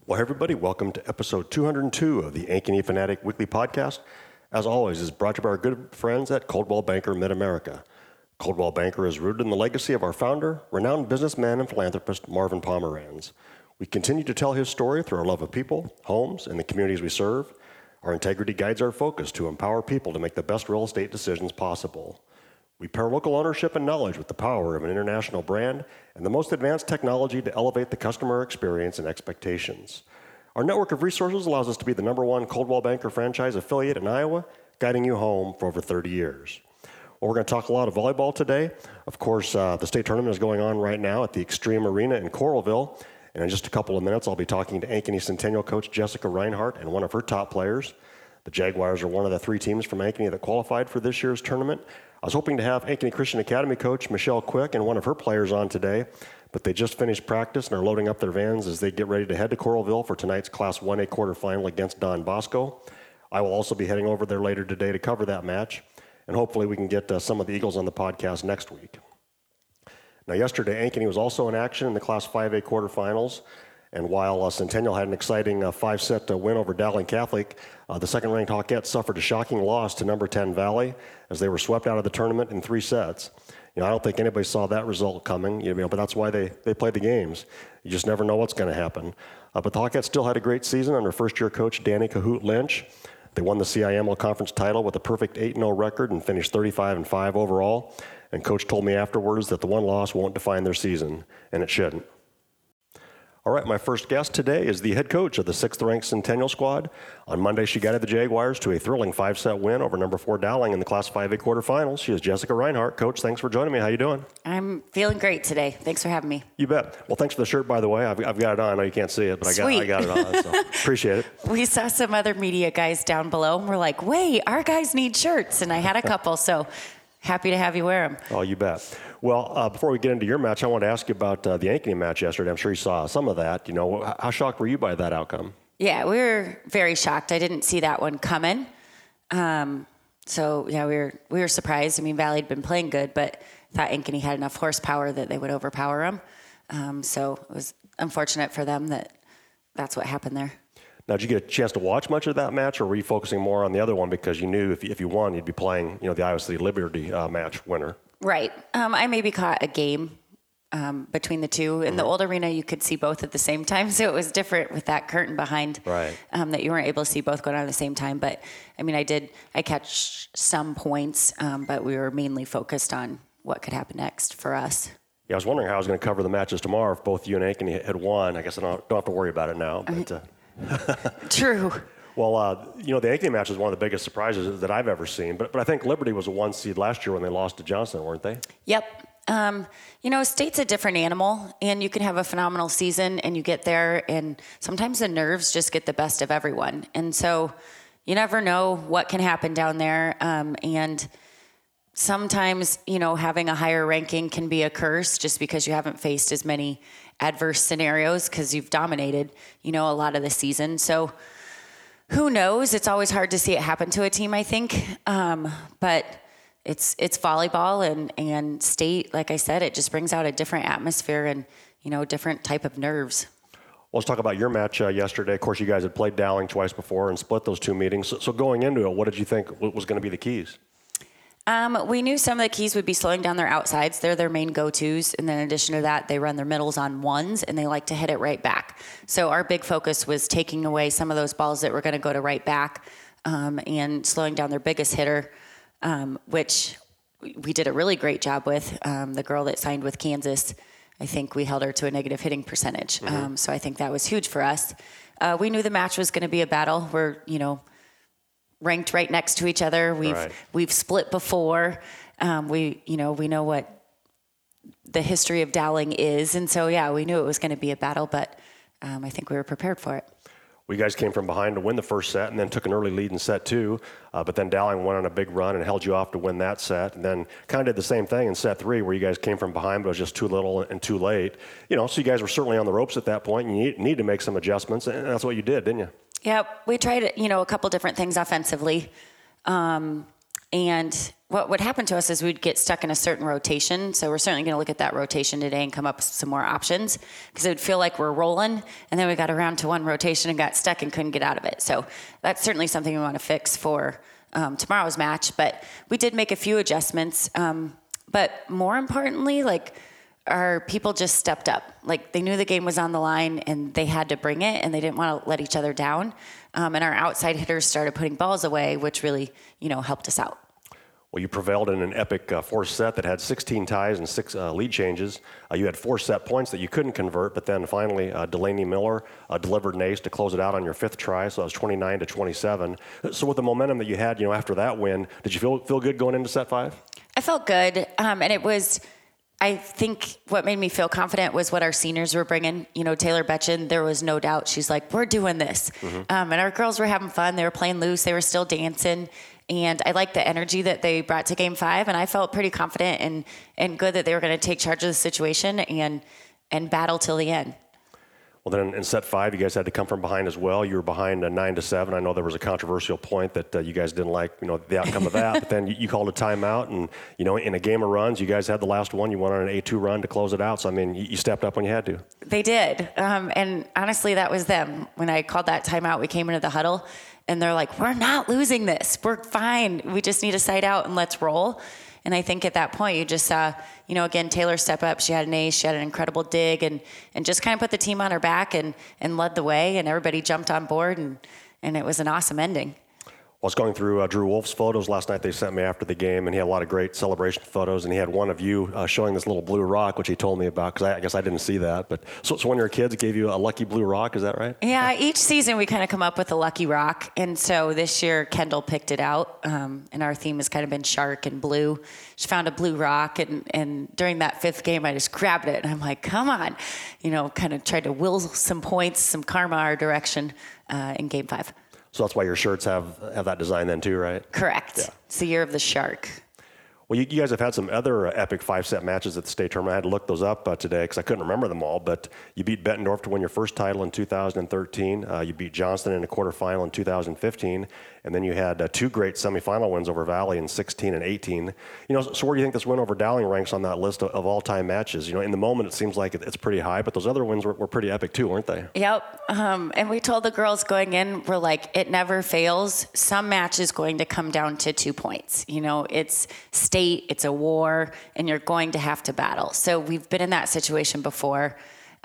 Well, hey everybody, welcome to episode 202 of the Ankeny Fanatic Weekly Podcast. As always, is brought to you by our good friends at Coldwell Banker Mid-America. Coldwell Banker is rooted in the legacy of our founder, renowned businessman and philanthropist Marvin Pomeranz. We continue to tell his story through our love of people, homes, and the communities we serve. Our integrity guides our focus to empower people to make the best real estate decisions possible. We pair local ownership and knowledge with the power of an international brand and the most advanced technology to elevate the customer experience and expectations. Our network of resources allows us to be the #1 Coldwell Banker franchise affiliate in Iowa, guiding you home for over 30 years. Well, we're going to talk a lot of volleyball today. Of course, the state tournament is going on right now at the Extreme Arena in Coralville. And in just a couple of minutes, I'll be talking to Ankeny Centennial coach Jessica Reinhardt and one of her top players. The Jaguars are one of the 3 teams from Ankeny that qualified for this year's tournament. I was hoping to have Ankeny Christian Academy coach Michelle Quick and one of her players on today, but they just finished practice and are loading up their vans as they get ready to head to Coralville for tonight's Class 1A quarterfinal against Don Bosco. I will also be heading over there later today to cover that match, and hopefully we can get some of the Eagles on the podcast next week. Now, yesterday, Ankeny was also in action in the Class 5A quarterfinals. And while Centennial had an exciting 5-set win over Dowling Catholic, the second-ranked Hawkettes suffered a shocking loss to number 10 Valley as they were swept out of the tournament in 3 sets. I don't think anybody saw that result coming, but that's why they play the games. You just never know what's going to happen. But the Hawkettes still had a great season under first-year coach Danny Cahoot Lynch. They won the CIML conference title with a perfect 8-0 record and finished 35-5 overall. And coach told me afterwards that the one loss won't define their season, and it shouldn't. All right, my first guest today is the head coach of the 6th-ranked Centennial squad. On Monday, she guided the Jaguars to a thrilling 5-set win over number 4 Dowling in the Class 5A quarterfinals. She is Jessica Reinhardt. Coach, thanks for joining me. How you doing? I'm feeling great today. Thanks for having me. You bet. Well, thanks for the shirt, by the way. I've got it on. I know you can't see it, but I got it on, so appreciate it. We saw some other media guys down below, and we're like, wait, our guys need shirts. And I had a couple, so happy to have you wear them. Oh, you bet. Well, before we get into your match, I want to ask you about the Ankeny match yesterday. I'm sure you saw some of that. How shocked were you by that outcome? Yeah, we were very shocked. I didn't see that one coming. So, yeah, we were surprised. I mean, Valley had been playing good, but thought Ankeny had enough horsepower that they would overpower them. So it was unfortunate for them that that's what happened there. Now, did you get a chance to watch much of that match, or were you focusing more on the other one because you knew if you won, you'd be playing, the Iowa City Liberty match winner? Right. I maybe caught a game between the two. In the old arena, you could see both at the same time, so it was different with that curtain behind, right. That you weren't able to see both going on at the same time. But, I mean, I catch some points, but we were mainly focused on what could happen next for us. Yeah, I was wondering how I was going to cover the matches tomorrow if both you and Ankeny had won. I guess I don't have to worry about it now. But, True. Well, the Ankeny match is one of the biggest surprises that I've ever seen. But I think Liberty was a 1 seed last year when they lost to Johnson, weren't they? Yep. State's a different animal, and you can have a phenomenal season, and you get there, and sometimes the nerves just get the best of everyone. And so you never know what can happen down there. And sometimes, having a higher ranking can be a curse just because you haven't faced as many adverse scenarios because you've dominated, a lot of the season. So who knows? It's always hard to see it happen to a team, I think. But it's volleyball and state, like I said, it just brings out a different atmosphere and, different type of nerves. Well, let's talk about your match yesterday. Of course, you guys had played Dowling twice before and split those 2 meetings. So going into it, what did you think was going to be the keys? We knew some of the keys would be slowing down their outsides. They're their main go-tos. And then in addition to that, they run their middles on ones, and they like to hit it right back. So our big focus was taking away some of those balls that were going to go to right back and slowing down their biggest hitter, which we did a really great job with. The girl that signed with Kansas, I think we held her to a negative hitting percentage. So I think that was huge for us. We knew the match was going to be a battle. We're, ranked right next to each other. We've split before. We know what the history of Dowling is. And so, yeah, we knew it was going to be a battle, but I think we were prepared for it. Well, you guys came from behind to win the first set and then took an early lead in set 2. But then Dowling went on a big run and held you off to win that set. And then kind of did the same thing in set 3 where you guys came from behind but it was just too little and too late. So you guys were certainly on the ropes at that point. And you need to make some adjustments. And that's what you did, didn't you? Yeah, we tried, a couple different things offensively. And what would happen to us is we'd get stuck in a certain rotation. So we're certainly going to look at that rotation today and come up with some more options, because it would feel like we're rolling, and then we got around to one rotation and got stuck and couldn't get out of it. So that's certainly something we want to fix for tomorrow's match. But we did make a few adjustments. But more importantly, like, our people just stepped up. Like, they knew the game was on the line and they had to bring it, and they didn't want to let each other down. And our outside hitters started putting balls away, which really, helped us out. Well, you prevailed in an epic fourth set that had 16 ties and 6 lead changes. You had 4 set points that you couldn't convert, but then finally Delaney Miller delivered an ace to close it out on your 5th try, so that was 29-27. So with the momentum that you had, after that win, did you feel good going into set 5? I felt good, and it was, I think what made me feel confident was what our seniors were bringing. Taylor Betchen, there was no doubt. She's like, we're doing this. Mm-hmm. And our girls were having fun. They were playing loose. They were still dancing. And I liked the energy that they brought to Game 5, and I felt pretty confident and good that they were going to take charge of the situation and battle till the end. Well, then in set 5, you guys had to come from behind as well. You were behind 9-7. I know there was a controversial point that you guys didn't like, the outcome of that. But then you called a timeout, and in a game of runs, you guys had the last one. You went on an 8-2 run to close it out. So you stepped up when you had to. They did, and honestly, that was them. When I called that timeout, we came into the huddle, and they're like, "We're not losing this. We're fine. We just need a side out and let's roll." And I think at that point, you just saw, again, Taylor step up. She had an ace. She had an incredible dig and just kind of put the team on her back and led the way. And everybody jumped on board, and it was an awesome ending. I was going through Drew Wolf's photos last night. They sent me after the game, and he had a lot of great celebration photos. And he had one of you showing this little blue rock, which he told me about, because I guess I didn't see that. But so one of your kids gave you a lucky blue rock, is that right? Yeah, each season we kind of come up with a lucky rock. And so this year Kendall picked it out, and our theme has kind of been shark and blue. She found a blue rock, and during that 5th game, I just grabbed it, and I'm like, come on. Kind of tried to will some points, some karma our direction in Game 5. So that's why your shirts have that design then too, right? Correct. Yeah. It's the year of the shark. Well, you guys have had some other epic 5-set matches at the state tournament. I had to look those up today because I couldn't remember them all. But you beat Bettendorf to win your first title in 2013. You beat Johnston in a quarterfinal in 2015. And then you had 2 great semifinal wins over Valley in 16 and 18. So where do you think this win over Dowling ranks on that list of all-time matches? In the moment, it seems like it's pretty high, but those other wins were pretty epic too, weren't they? Yep. And we told the girls going in, we're like, it never fails. Some match is going to come down to 2 points. It's state, it's a war, and you're going to have to battle. So we've been in that situation before.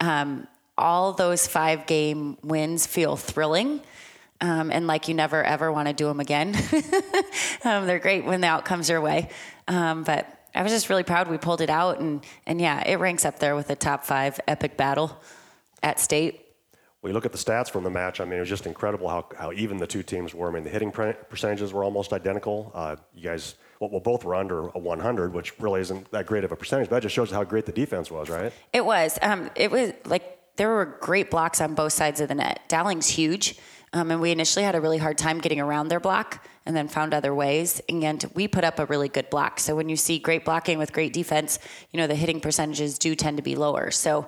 All those 5-game wins feel thrilling. And like you never, ever want to do them again. They're great when the outcome's your way. But I was just really proud we pulled it out. And yeah, it ranks up there with the top 5 epic battle at state. Well, you look at the stats from the match. It was just incredible how even the 2 teams were. The hitting percentages were almost identical. You guys, both were under a 100, which really isn't that great of a percentage. But that just shows how great the defense was, right? It was. It was like there were great blocks on both sides of the net. Dowling's huge. And we initially had a really hard time getting around their block and then found other ways. And we put up a really good block. So when you see great blocking with great defense, the hitting percentages do tend to be lower. So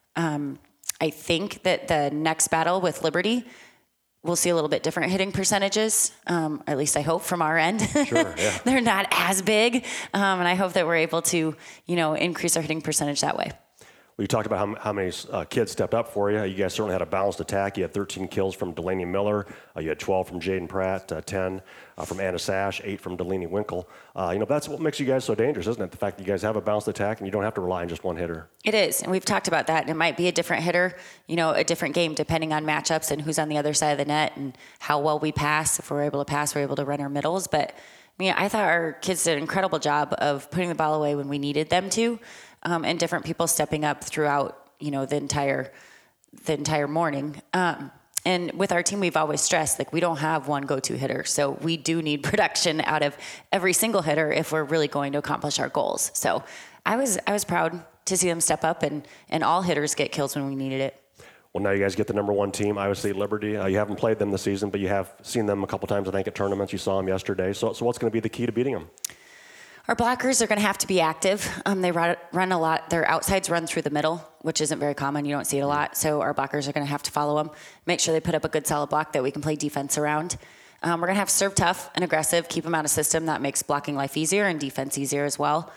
I think that the next battle with Liberty, we'll see a little bit different hitting percentages, at least I hope from our end. Sure, yeah. They're not as big. And I hope that we're able to, increase our hitting percentage that way. Well, you talked about how many kids stepped up for you. You guys certainly had a balanced attack. You had 13 kills from Delaney Miller. You had 12 from Jaden Pratt, 10 from Anna Sash, 8 from Delaney Winkle. That's what makes you guys so dangerous, isn't it? The fact that you guys have a balanced attack and you don't have to rely on just one hitter. It is, and we've talked about that. And it might be a different hitter, a different game depending on matchups and who's on the other side of the net and how well we pass. If we're able to pass, we're able to run our middles. But I thought our kids did an incredible job of putting the ball away when we needed them to. And different people stepping up throughout, the entire morning. And with our team, we've always stressed, we don't have one go-to hitter. So we do need production out of every single hitter if we're really going to accomplish our goals. So I was proud to see them step up and all hitters get kills when we needed it. Well, now you guys get the number 1 team, Iowa State Liberty. You haven't played them this season, but you have seen them a couple times, I think, at tournaments. You saw them yesterday. So what's going to be the key to beating them? Our blockers are going to have to be active. They run a lot. Their outsides run through the middle, which isn't very common. You don't see it a lot. So our blockers are going to have to follow them, make sure they put up a good solid block that we can play defense around. We're going to have to serve tough and aggressive, keep them out of system. That makes blocking life easier and defense easier as well.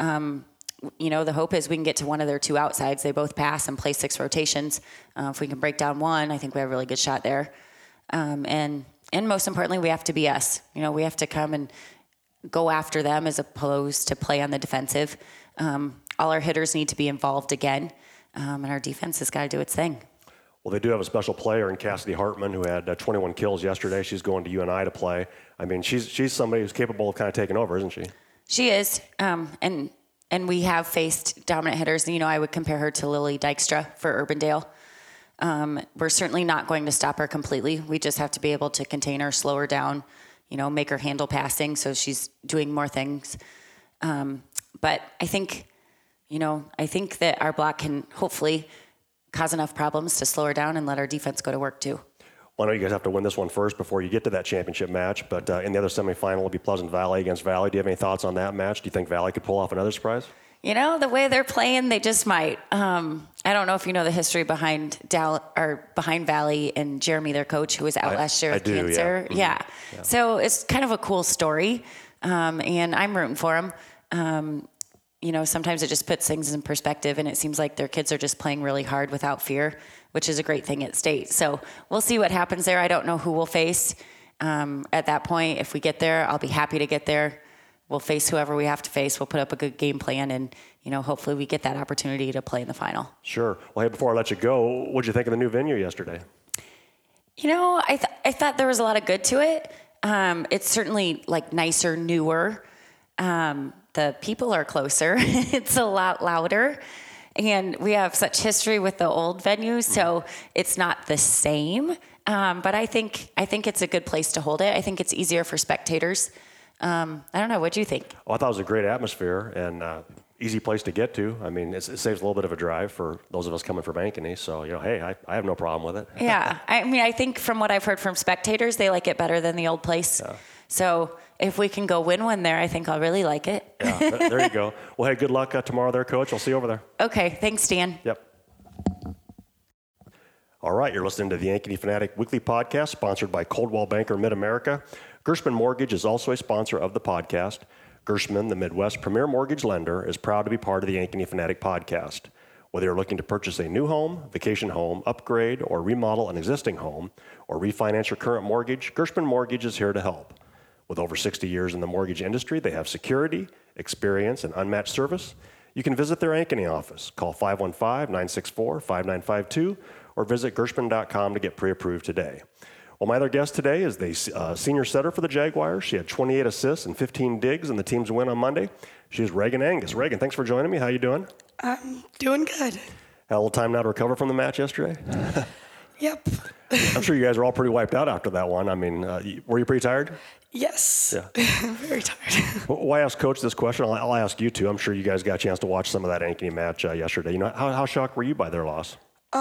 The hope is we can get to one of their two outsides. They both pass and play 6 rotations. If we can break down one, I think we have a really good shot there. And most importantly, we have to be us. We have to come and go after them as opposed to play on the defensive. All our hitters need to be involved again, and our defense has got to do its thing. Well, they do have a special player in Cassidy Hartman who had 21 kills yesterday. She's going to UNI to play. I mean, she's somebody who's capable of kind of taking over, isn't she? She is, and we have faced dominant hitters. I would compare her to Lily Dykstra for Urbandale. We're certainly not going to stop her completely. We just have to be able to contain her, slow her down, make her handle passing so she's doing more things. But I think that our block can hopefully cause enough problems to slow her down and let our defense go to work too. Well, I know you guys have to win this one first before you get to that championship match, but in the other semifinal will be Pleasant Valley against Valley. Do you have any thoughts on that match? Do you think Valley could pull off another surprise? The way they're playing, they just might. I don't know if you know the history behind Valley and Jeremy, their coach, who was out last year with cancer. Yeah. Mm-hmm. So it's kind of a cool story, and I'm rooting for them. Sometimes it just puts things in perspective, and it seems like their kids are just playing really hard without fear, which is a great thing at state. So we'll see what happens there. I don't know who we'll face at that point. If we get there, I'll be happy to get there. We'll face whoever we have to face. We'll put up a good game plan, and hopefully we get that opportunity to play in the final. Sure. Well, hey, before I let you go, what did you think of the new venue yesterday? I thought there was a lot of good to it. It's certainly nicer, newer. The people are closer. It's a lot louder, and we have such history with the old venue, so it's not the same. But I think it's a good place to hold it. I think it's easier for spectators. I don't know. What do you think? Well, I thought it was a great atmosphere and easy place to get to. I mean, it saves a little bit of a drive for those of us coming from Ankeny. So, hey, I have no problem with it. Yeah. I think from what I've heard from spectators, they like it better than the old place. Yeah. So if we can go win one there, I think I'll really like it. Yeah, there you go. Well, hey, good luck tomorrow there, Coach. I'll see you over there. Okay. Thanks, Dan. Yep. All right, you're listening to the Ankeny Fanatic Weekly Podcast, sponsored by Coldwell Banker Mid-America. Gershman Mortgage is also a sponsor of the podcast. Gershman, the Midwest premier mortgage lender, is proud to be part of the Ankeny Fanatic Podcast. Whether you're looking to purchase a new home, vacation home, upgrade, or remodel an existing home, or refinance your current mortgage, Gershman Mortgage is here to help. With over 60 years in the mortgage industry, they have security, experience, and unmatched service. You can visit their Ankeny office. Call 515-964-5952 or visit Gershman.com to get pre-approved today. Well, my other guest today is the senior setter for the Jaguars. She had 28 assists and 15 digs in the team's win on Monday. She's Reagan Angus. Reagan, thanks for joining me. How you doing? I'm doing good. Had a little time now to recover from the match yesterday? Yep. I'm sure you guys are all pretty wiped out after that one. I mean, were you pretty tired? Yes. Yeah. Very tired. Well, why ask Coach this question? I'll ask you too. I'm sure you guys got a chance to watch some of that Ankeny match yesterday. How shocked were you by their loss?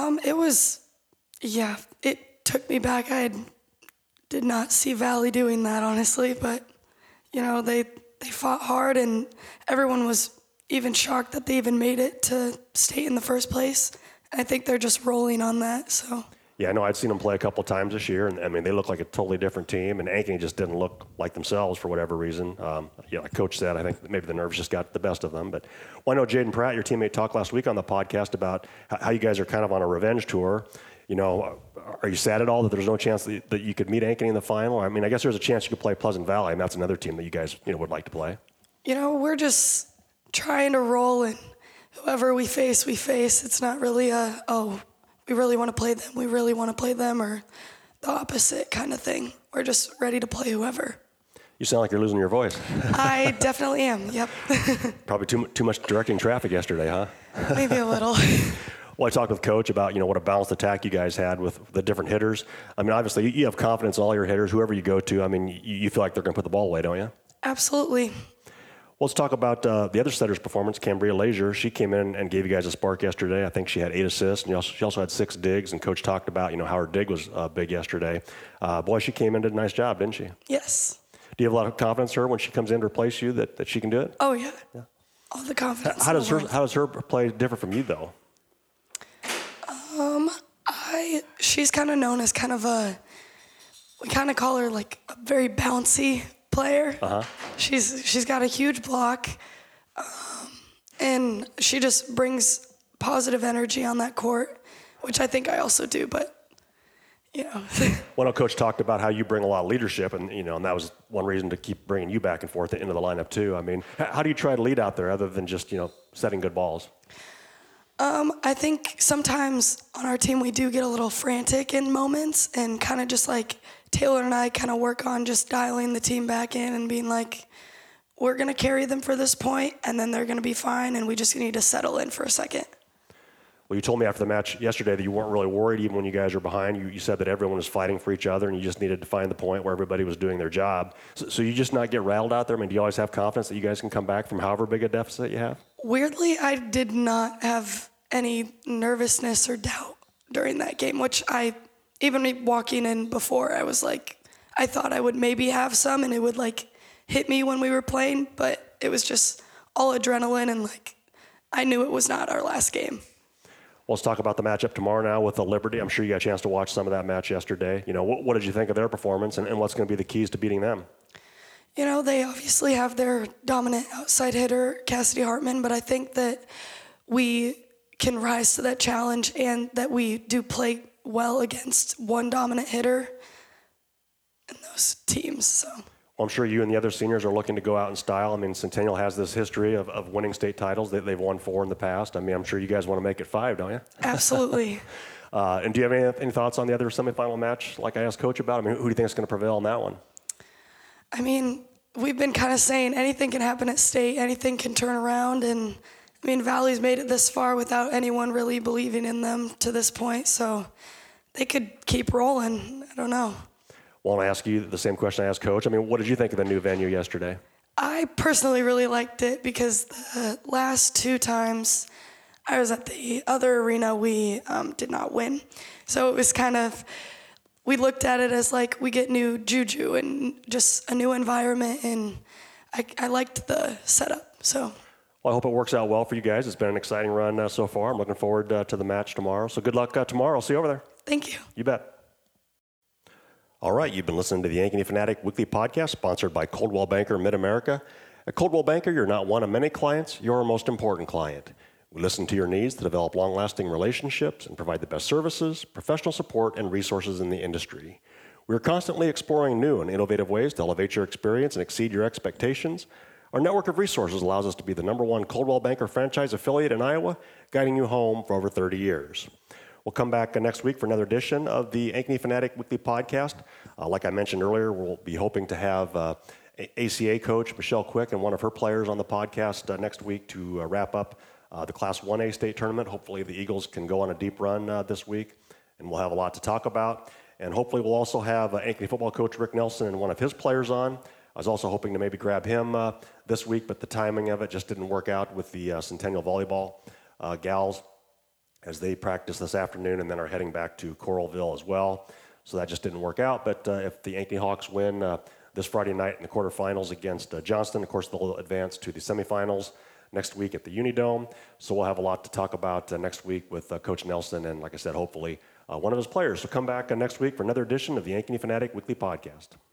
It took me back. I did not see Valley doing that, honestly, but, they fought hard, and everyone was even shocked that they even made it to state in the first place. I think they're just rolling on that, so. Yeah, I know I'd seen them play a couple of times this year, and they look like a totally different team, and Ankeny just didn't look like themselves for whatever reason. Like Coach said, I think maybe the nerves just got the best of them. But I know Jaden Pratt, your teammate, talked last week on the podcast about how you guys are kind of on a revenge tour. Are you sad at all that there's no chance that you could meet Ankeny in the final? I mean, I guess there's a chance you could play Pleasant Valley, and that's another team that you guys would like to play. We're just trying to roll, and whoever we face, we face. It's not really we really want to play them, we really want to play them, or the opposite kind of thing. We're just ready to play whoever. You sound like you're losing your voice. I definitely am, yep. Probably too much directing traffic yesterday, huh? Maybe a little. Well, I talked with Coach about, what a balanced attack you guys had with the different hitters. I mean, obviously, you have confidence in all your hitters, whoever you go to. I mean, you feel like they're going to put the ball away, don't you? Absolutely. Well, let's talk about the other setter's performance, Cambria Lazier. She came in and gave you guys a spark yesterday. I think she had 8 assists, and she also had 6 digs, and Coach talked about, how her dig was big yesterday. Boy, she came in and did a nice job, didn't she? Yes. Do you have a lot of confidence in her when she comes in to replace you that she can do it? Oh, yeah. All the confidence. How does her play differ from you, though? She's kind of known as kind of a we kind of call her like a very bouncy player. Uh-huh. She's got a huge block, and she just brings positive energy on that court, which I think I also do, but you know. Well, no, Coach talked about how you bring a lot of leadership, and and that was one reason to keep bringing you back and forth into the lineup too. I mean, how do you try to lead out there other than just setting good balls? I think sometimes on our team we do get a little frantic in moments, and kind of just like Taylor and I kind of work on just dialing the team back in and being like, we're going to carry them for this point, and then they're going to be fine, and we just need to settle in for a second. Well, you told me after the match yesterday that you weren't really worried even when you guys were behind. You said that everyone was fighting for each other, and you just needed to find the point where everybody was doing their job. So you just not get rattled out there? I mean, do you always have confidence that you guys can come back from however big a deficit you have? Weirdly, I did not have any nervousness or doubt during that game, which even walking in before, I was like, I thought I would maybe have some, and it would like hit me when we were playing, but it was just all adrenaline, and like I knew it was not our last game. Well, let's talk about the matchup tomorrow now with the Liberty. I'm sure you got a chance to watch some of that match yesterday. What did you think of their performance, and what's going to be the keys to beating them? They obviously have their dominant outside hitter, Cassidy Hartman, but I think that we can rise to that challenge and that we do play well against one dominant hitter in those teams. So. Well, I'm sure you and the other seniors are looking to go out in style. I mean, Centennial has this history of winning state titles. They've won 4 in the past. I mean, I'm sure you guys want to make it 5, don't you? Absolutely. And do you have any thoughts on the other semifinal match, like I asked Coach about? I mean, who do you think is going to prevail in that one? I mean, we've been kind of saying anything can happen at state, anything can turn around. And, I mean, Valley's made it this far without anyone really believing in them to this point. So they could keep rolling. I don't know. Well, I ask you the same question I asked Coach. I mean, what did you think of the new venue yesterday? I personally really liked it because the last 2 times I was at the other arena, we did not win. So it was kind of, we looked at it as like we get new juju and just a new environment, and I liked the setup. So. Well, I hope it works out well for you guys. It's been an exciting run so far. I'm looking forward to the match tomorrow. So good luck tomorrow. I'll see you over there. Thank you. You bet. All right, you've been listening to the Ankeny Fanatic Weekly Podcast, sponsored by Coldwell Banker Mid-America. At Coldwell Banker, you're not one of many clients, you're our most important client. We listen to your needs to develop long-lasting relationships and provide the best services, professional support, and resources in the industry. We are constantly exploring new and innovative ways to elevate your experience and exceed your expectations. Our network of resources allows us to be the #1 Coldwell Banker franchise affiliate in Iowa, guiding you home for over 30 years. We'll come back next week for another edition of the Ankeny Fanatic Weekly Podcast. Like I mentioned earlier, we'll be hoping to have ACA coach Michelle Quick and one of her players on the podcast next week to wrap up the Class 1A state tournament. Hopefully the Eagles can go on a deep run this week, and we'll have a lot to talk about. And hopefully we'll also have Ankeny football coach Rick Nelson and one of his players on. I was also hoping to maybe grab him this week, but the timing of it just didn't work out with the Centennial volleyball gals, as they practice this afternoon and then are heading back to Coralville as well. So that just didn't work out. But if the Ankeny Hawks win this Friday night in the quarterfinals against Johnston, of course, they'll advance to the semifinals next week at the Unidome. So we'll have a lot to talk about next week with Coach Nelson and, like I said, hopefully one of his players. So come back next week for another edition of the Ankeny Fanatic Weekly Podcast.